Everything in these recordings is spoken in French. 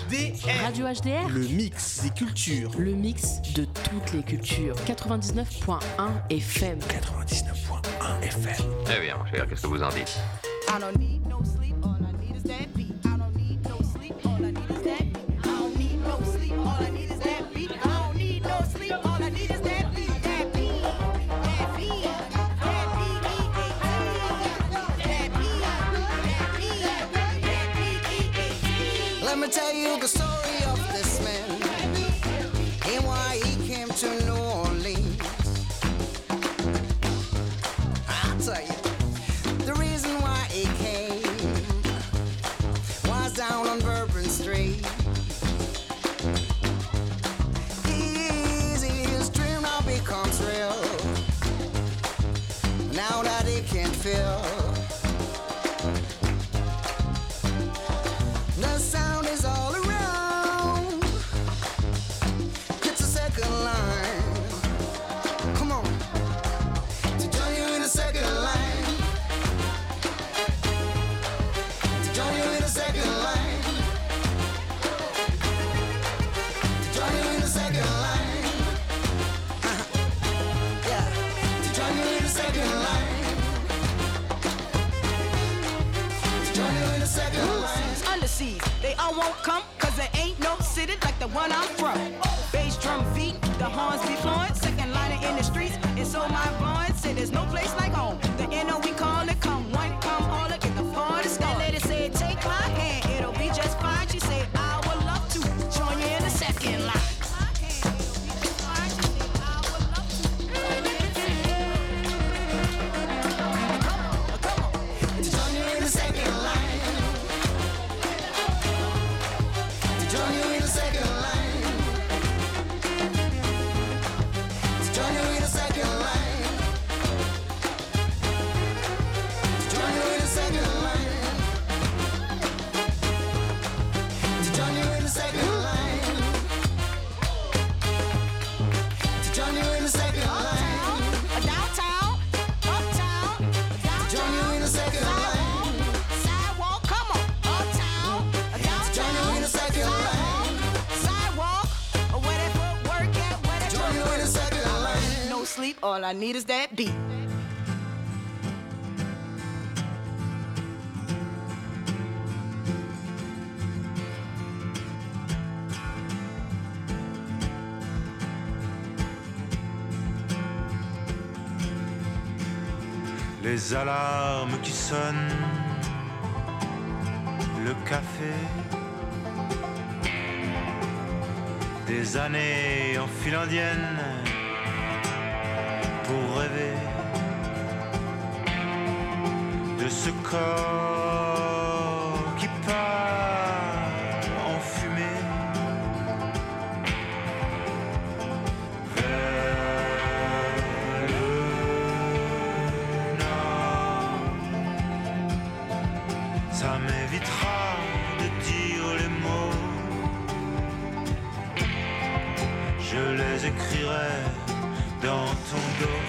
HDR. Radio HDR. Le mix des cultures. Le mix de toutes les cultures. 99.1 FM. 99.1 FM. Eh bien, mon cher, qu'est-ce que vous en dites? I don't need no sleep, all I need is that beat. I don't need no sleep, all I need is that beat. I don't need no sleep, all I need is that beat. I don't need no sleep, all I need is that beat. That beat, that beat, that beat. Let me tell you the story of this man and why he came to New Orleans. I'll tell you. The reason why he came was down on Bourbon Street. His dream now becomes real, now that he can't feel. The sound is all around. It's a second line. Come on, to join you in the second line. Join you in the second line. Join you in the second line. Yeah. Join you in the second line. Join you in the second line. Under siege, they all won't come, cause there ain't no city like the one I'm from. Bass drum beat, the horns be flowing, second liner in the streets, and so my blind say there's no place like home. The NO we call it, come one, come all, get the party started. Let it say, take my hand, it'll be just fine. She said, I would love to join you in the second line. To join you in the second line. To join you in the second line. To join you in the second line. To join you in the second line. To join you in the second line. To join you in the second line. Downtown, uptown, to join you in the second line. Sidewalk, come on, uptown, downtown, to join you in the second line. Sidewalk, where that footwork at, where that join you in the second line. No sleep, all I need is that beat. Les alarmes qui sonnent, le café, des années en file indienne pour rêver de ce corps qui part en fumée vers le ça m'évitera de dire les mots. Je les écrirai dans ton dos.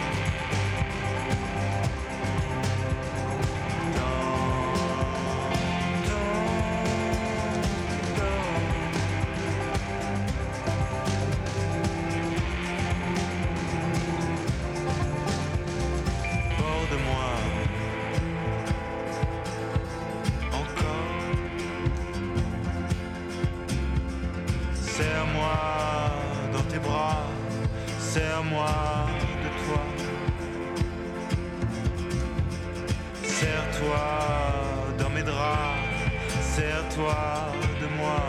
Serre-moi dans tes bras, serre-moi de toi. Serre-toi dans mes draps, serre-toi de moi.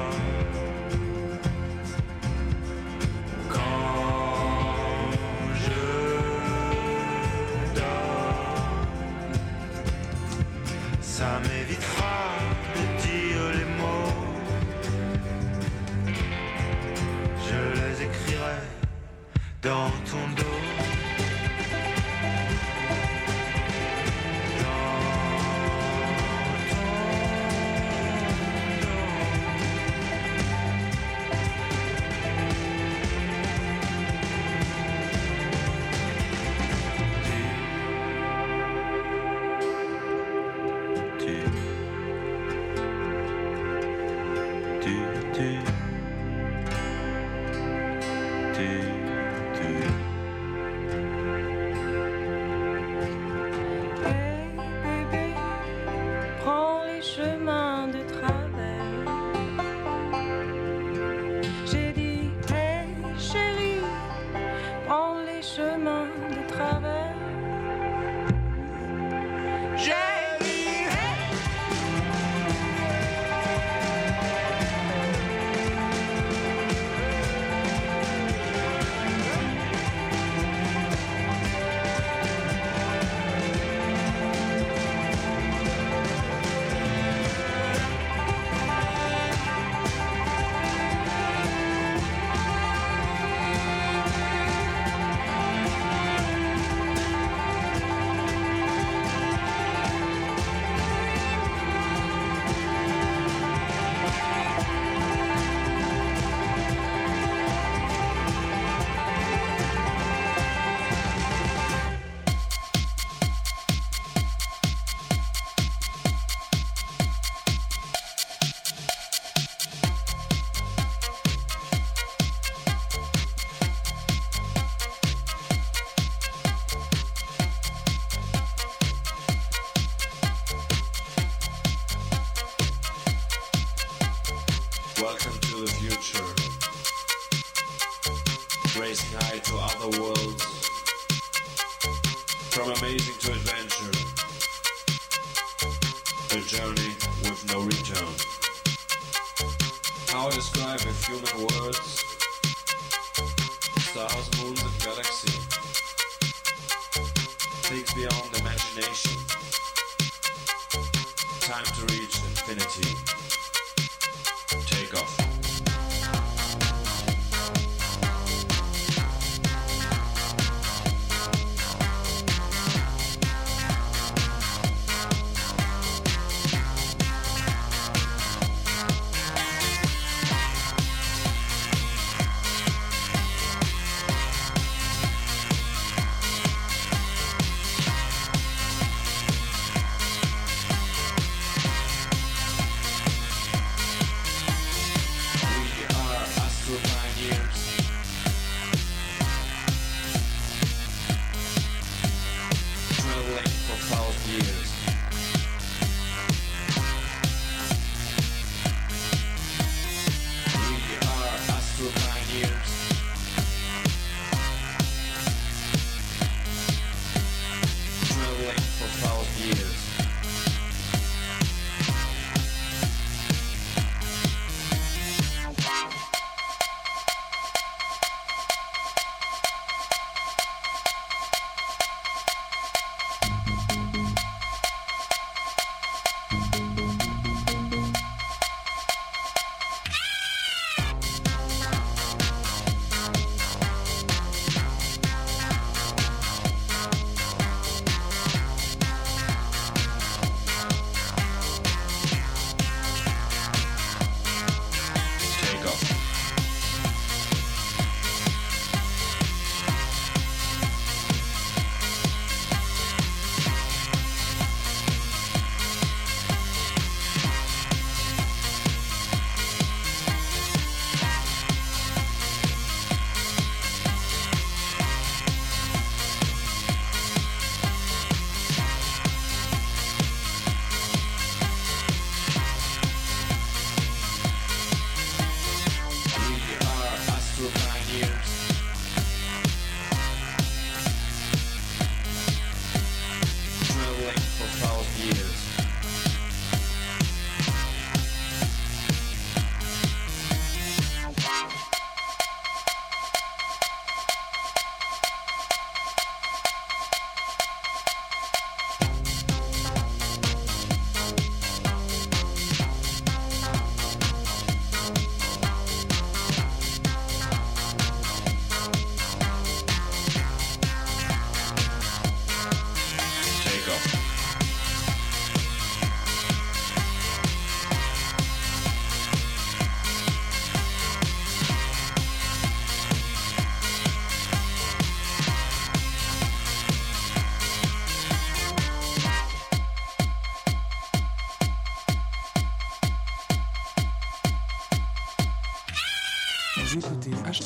Quand je dors, ça m'évitera de dire les mots. Je les écrirai dans ton dos. Tu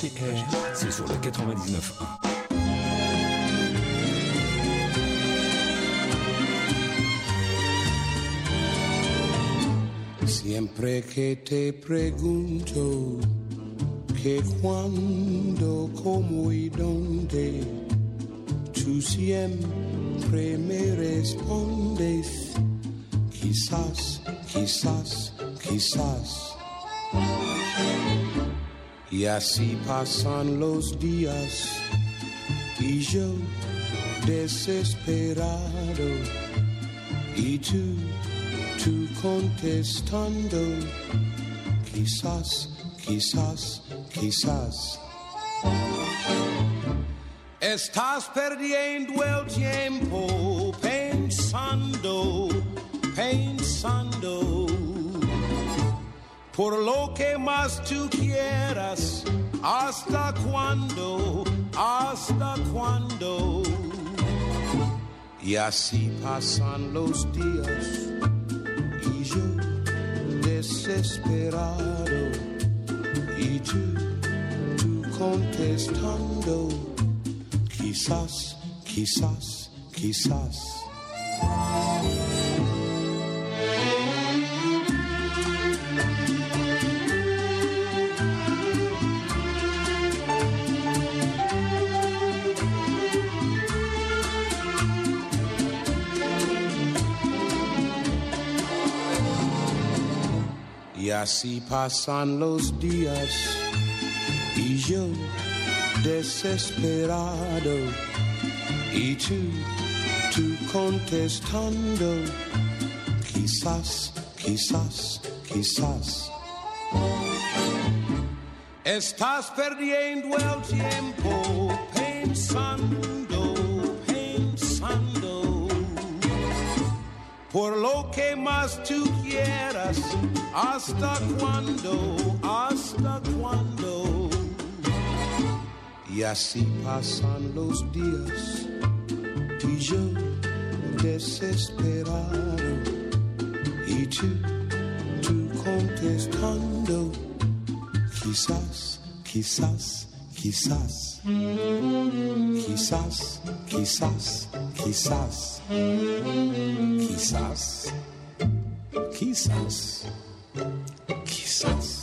RTR, c'est sur le 99.1. Siempre que te pregunto que cuándo, cómo y dónde, tú siempre me respondes, quizás, quizás, quizás. Y así pasan los días y yo desesperado y tú contestando, quizás, quizás, quizás. Estás perdiendo el tiempo pensando, pensando, por lo que más tú quieras, hasta cuándo, hasta cuándo. Y así pasan los días y yo desesperado y tú contestando, quizás, quizás, quizás. Y así pasan los días y yo desesperado y tú contestando, quizás, quizás, quizás. Estás perdiendo el tiempo pensando, pensando, por lo que más tú quieras, hasta cuándo, hasta cuándo. Y así pasan los días y yo desesperado y tú contestando, quizás, quizás, quizás, quizás, quizás, quizás, quizás, quizás, quizás.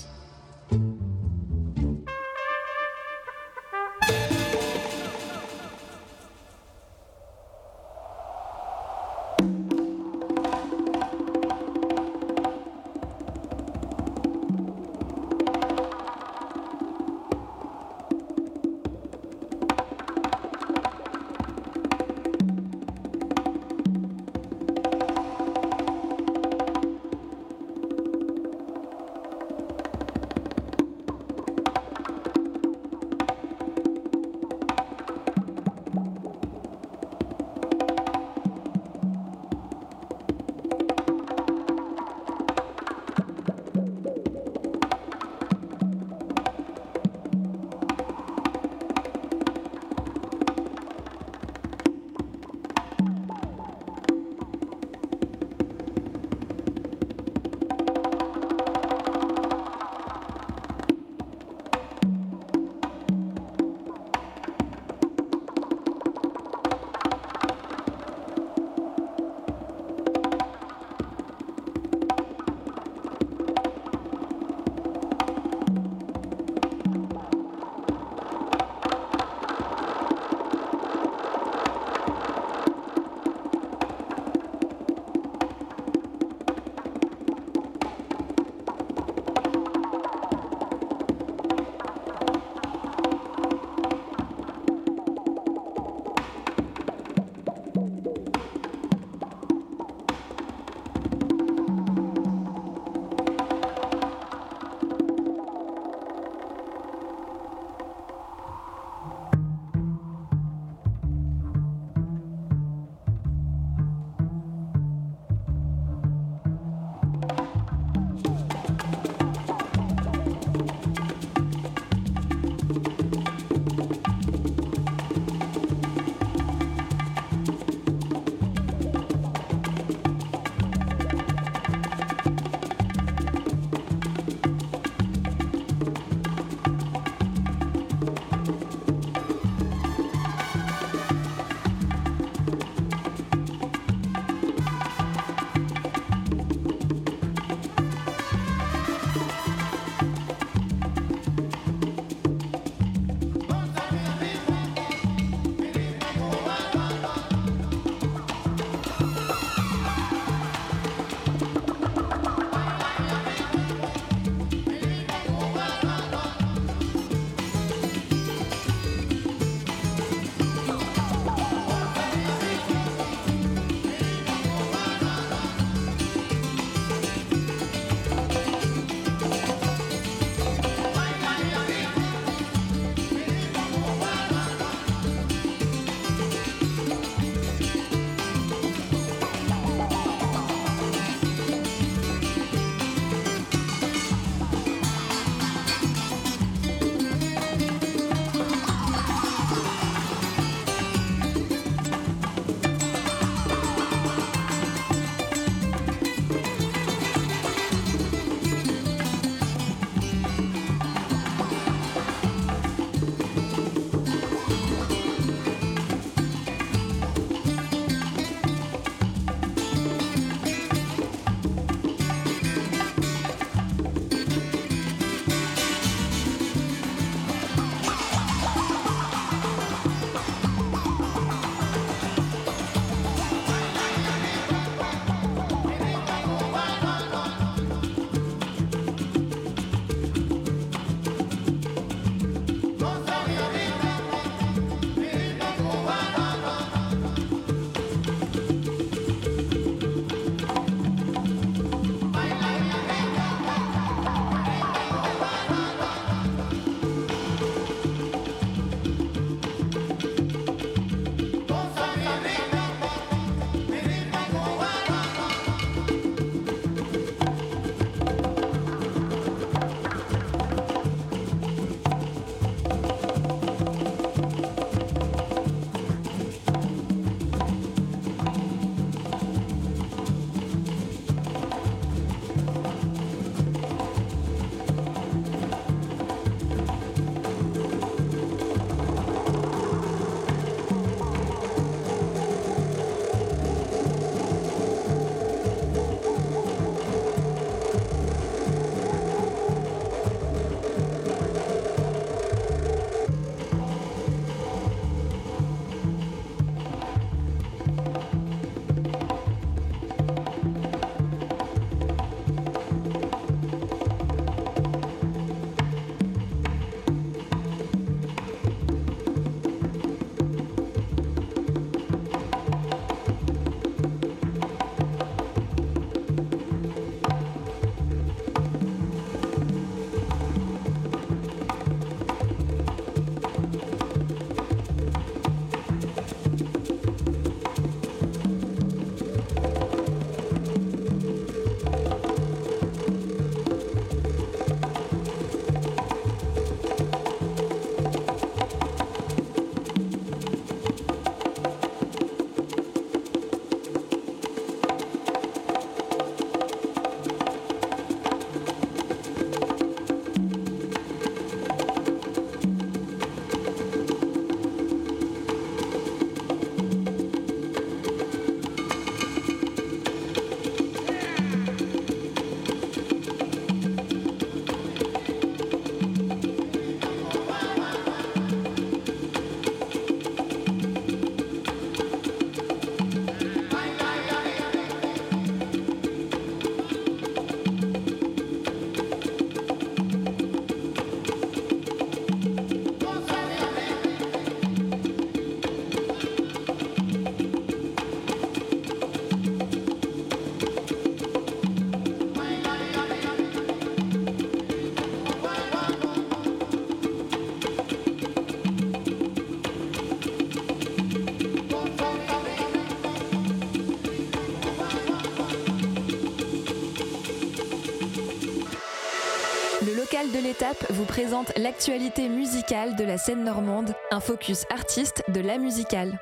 de l'étape vous présente l'actualité musicale de la scène normande, un focus artiste de la musicale.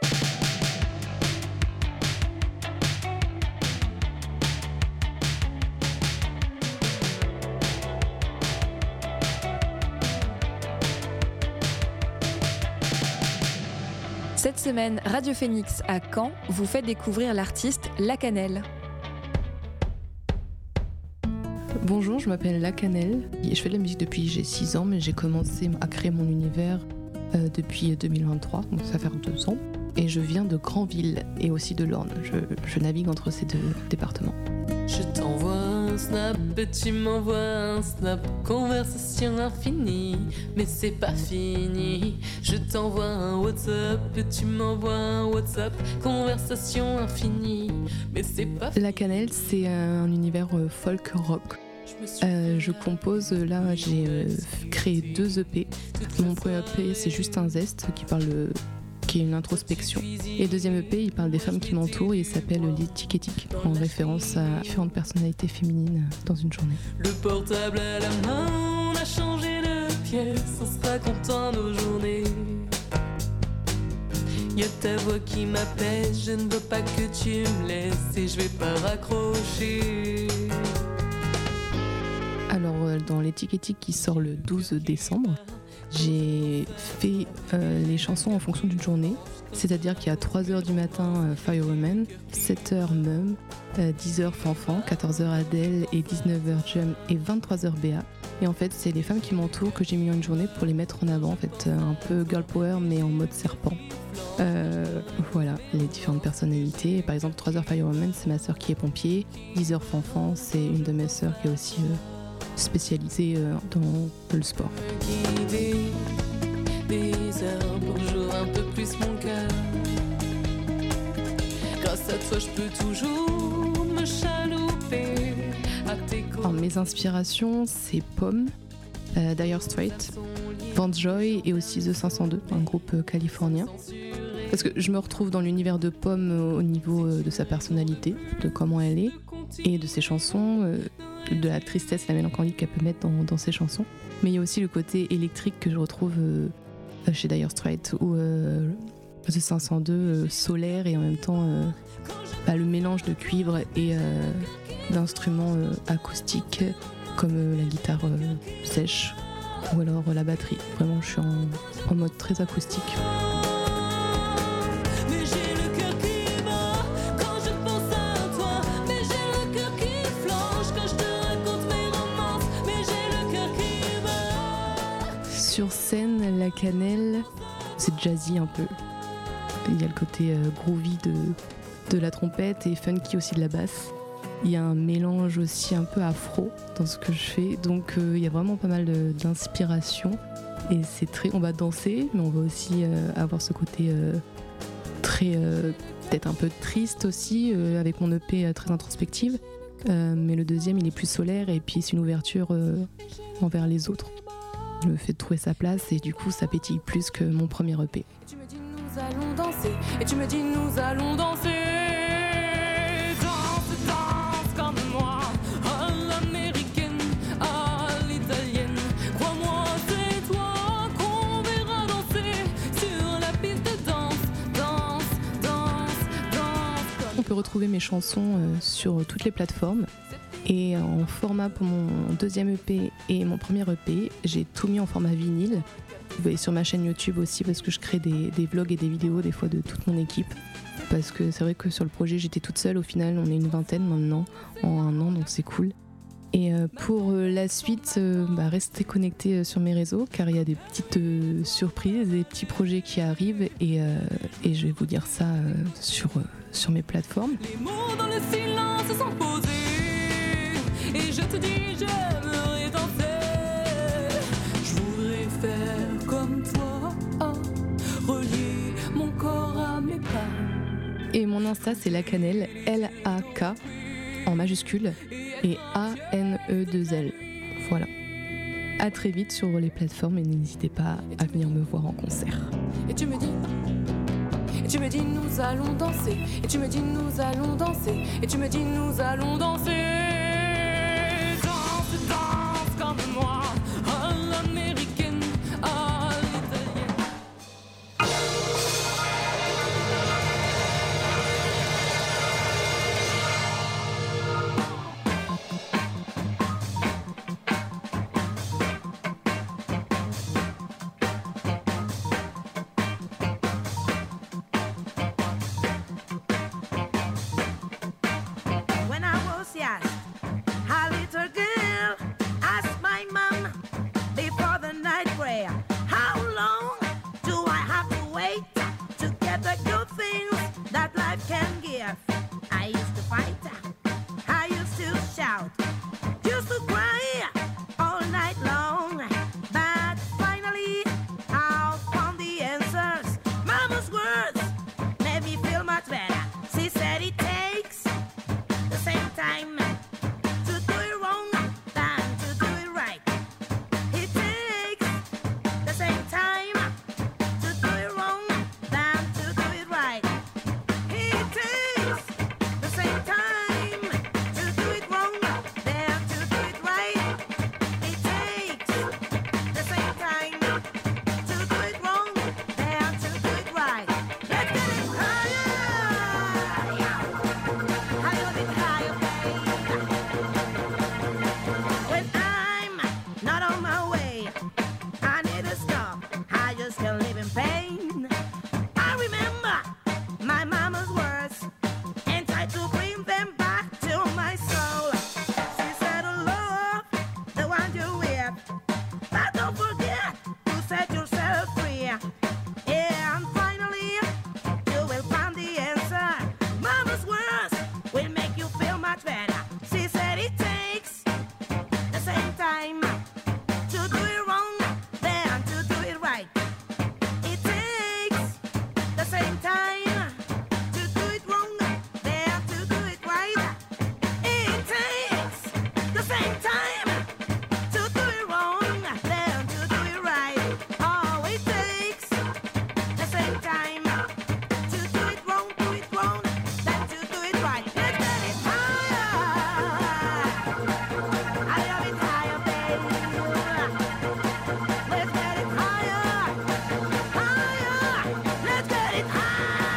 Cette semaine, Radio Phoenix à Caen vous fait découvrir l'artiste La Cannelle. Bonjour, je m'appelle La Cannelle. Je fais de la musique depuis j'ai 6 ans, mais j'ai commencé à créer mon univers depuis 2023, donc ça fait 2 ans. Et je viens de Granville et aussi de l'Orne. Je navigue entre ces 2 départements. Je t'envoie un snap et tu m'envoies un snap. Conversation infinie, mais c'est pas fini. Je t'envoie un WhatsApp et tu m'envoies un WhatsApp. Conversation infinie, mais c'est pas fini. La Cannelle, c'est un univers folk rock. Je compose, là j'ai créé 2 EP. Mon premier EP c'est Juste un zeste qui est une introspection. Et le deuxième EP, il parle des femmes qui m'entourent et il s'appelle L'étiquetique, en référence à différentes personnalités féminines dans une journée. Le portable à la main, on a changé de pièce, on sera content nos journées. Y'a ta voix qui m'appelle, je ne veux pas que tu me laisses et je vais pas raccrocher. Alors dans L'étiquetique qui sort le 12 décembre, j'ai fait les chansons en fonction d'une journée, c'est-à-dire qu'il y a 3h du matin Firewoman, 7h Mum, 10h Fanfan, 14h Adèle et 19h Jum et 23h Béa. Et en fait c'est les femmes qui m'entourent que j'ai mis en une journée pour les mettre en avant, en fait un peu girl power mais en mode serpent. Voilà, les différentes personnalités. Par exemple 3h Firewoman c'est ma sœur qui est pompier, 10h Fanfan c'est une de mes sœurs qui est aussi spécialisée dans le sport. Des heures pour jouer un peu plus mon cœur. Grâce à toi je peux toujours me chalouper à tes côtés. Alors, mes inspirations c'est Pomme, Dire Straits, Vance Joy et aussi The 502, un groupe californien. Parce que je me retrouve dans l'univers de Pomme au niveau de sa personnalité, de comment elle est et de ses chansons, de la tristesse, la mélancolie qu'elle peut mettre dans ses chansons. Mais il y a aussi le côté électrique que je retrouve chez Dire Straits ou The 502, solaire et en même temps le mélange de cuivre et d'instruments acoustiques comme la guitare sèche ou alors la batterie. Vraiment, je suis en mode très acoustique. Sur scène, La Cannelle, c'est jazzy un peu. Il y a le côté groovy de la trompette et funky aussi de la basse. Il y a un mélange aussi un peu afro dans ce que je fais, donc il y a vraiment pas mal d'inspiration. Et c'est très, on va danser, mais on va aussi avoir ce côté très, peut-être un peu triste aussi, avec mon EP très introspective. Mais le deuxième, il est plus solaire et puis c'est une ouverture envers les autres. Le fait de trouver sa place et du coup ça pétille plus que mon premier EP. Tu me dis nous allons danser et tu me dis nous allons danser. Danse, danse comme moi, à l'américaine, à l'italienne. Crois-moi c'est toi qu'on verra danser sur la piste de danse. Danse, danse, danse. On peut retrouver mes chansons sur toutes les plateformes. Et en format pour mon deuxième EP et mon premier EP, j'ai tout mis en format vinyle. Vous voyez sur ma chaîne YouTube aussi parce que je crée des vlogs et des vidéos des fois de toute mon équipe. Parce que c'est vrai que sur le projet j'étais toute seule, au final on est une vingtaine maintenant en 1 an, donc c'est cool. Et pour la suite, restez connectés sur mes réseaux car il y a des petites surprises, des petits projets qui arrivent et je vais vous dire ça sur mes plateformes. Les mots dans le silence sont posés. Et je te dis, j'aimerais danser. Je voudrais faire comme toi, relier mon corps à mes pas. Et mon Insta, c'est La Cannelle, L-A-K, en majuscule, et A-N-E-2-L. Voilà. À très vite sur les plateformes et n'hésitez pas à venir me voir en concert. Et tu me dis, nous allons danser. Et tu me dis, nous allons danser. Et tu me dis, nous allons danser. Danse comme moi. pain. I remember my mama's words and tried to bring them back to my soul. She said, oh, love the one you're with, but don't forget to set yourself free. Yeah, and finally you will find the answer. Mama's words will make you feel much better. She said it takes the same time to do it wrong than to do it right. It takes the same time to do it wrong than to do it right. It takes the same time to do it wrong than to do it right. Oh, it takes the same time to do it wrong than to do it right. Let's get it higher. I love it higher, baby. Let's get it higher, higher. Let's get it higher.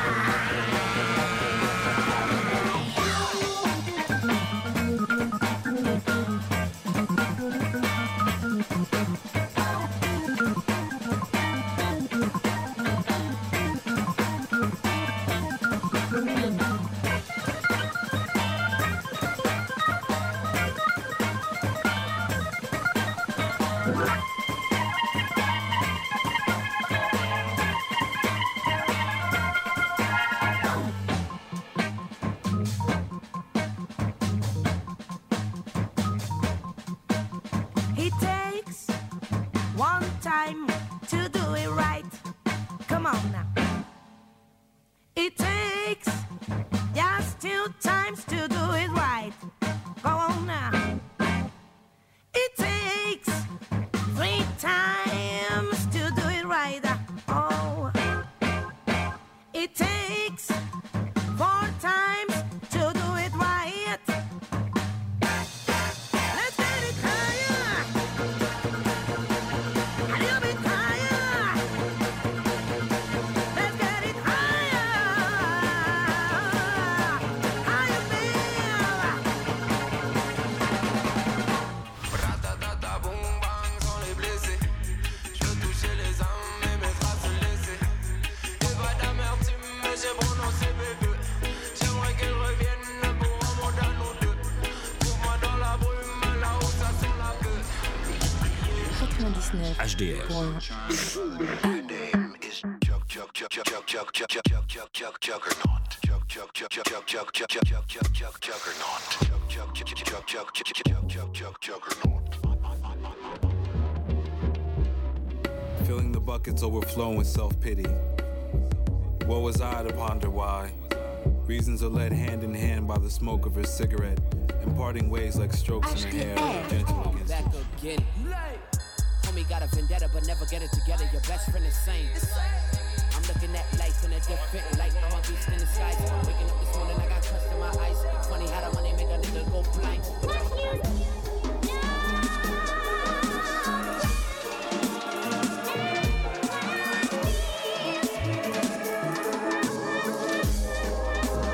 It takes one time to do it right. Come on now. It takes just 2 times to do it right. Go on now. It takes 3 times to do it right. Oh, it takes 4 times to do it right. Let's get it higher, a little bit higher. Let's get it higher, higher, Ratatata, boum bang, sans les blesser. Je veux toucher les âmes et mes traces laissées. Et pas d'amertume, mais j'ai prononcé bébé. J'aimerais qu'elle revienne pour remonter à nous deux. Trouve-moi dans la brume, là où ça sent la queue. 99. HDR. Filling the buckets overflowing with self-pity. What was I to ponder why? Reasons are led hand in hand by the smoke of her cigarette, imparting ways like strokes in her hair, gentle against Back again. Homie got a vendetta, but never get it together. Your best friend is sane.